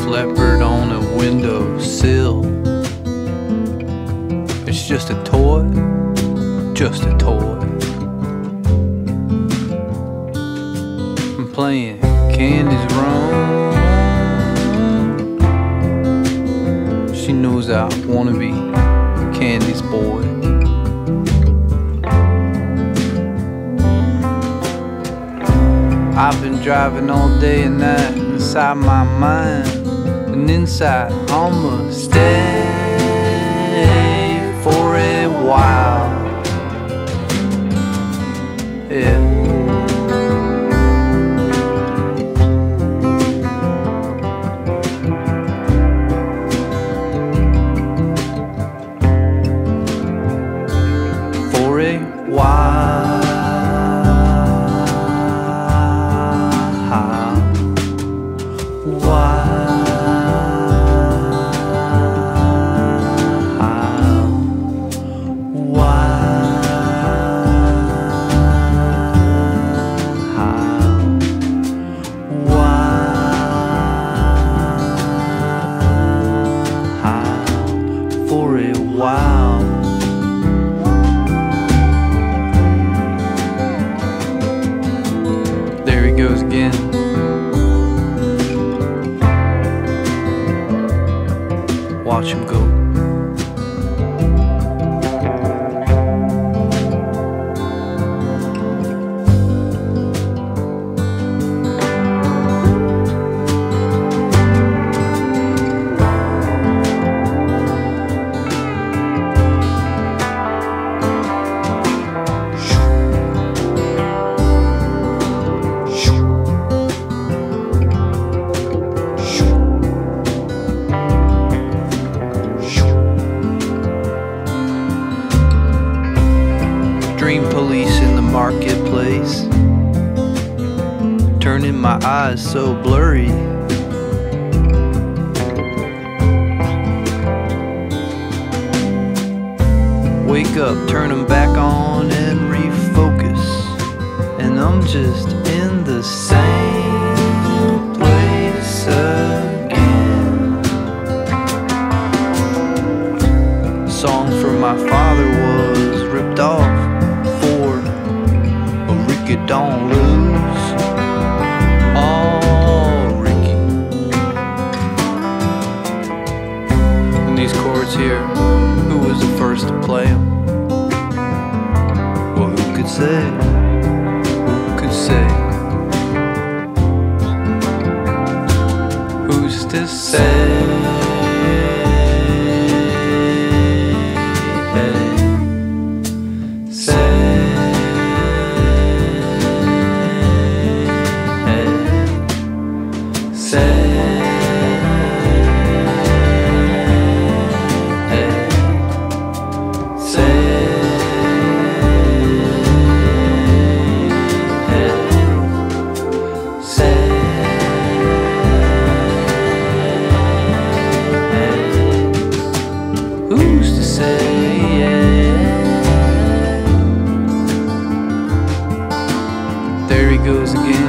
leopard on a windowsill. It's just a toy, just a toy. I'm playing Candy's Room. She knows I wanna be Candy's boy. I've been driving all day and night inside my mind, and inside I'ma stay for a while. Yeah. For a while. For a while. There he goes again. Watch him go. Dream police in the marketplace, turning my eyes so blurry. Wake up, turn them back on and refocus, and I'm just in the same place again. The song from my father was ripped off for a Ricky Don't Lose. Oh, Ricky. And these chords here, who was the first to play them? Well, who could say? Who could say? Who's to say? Who's to say? There he goes again.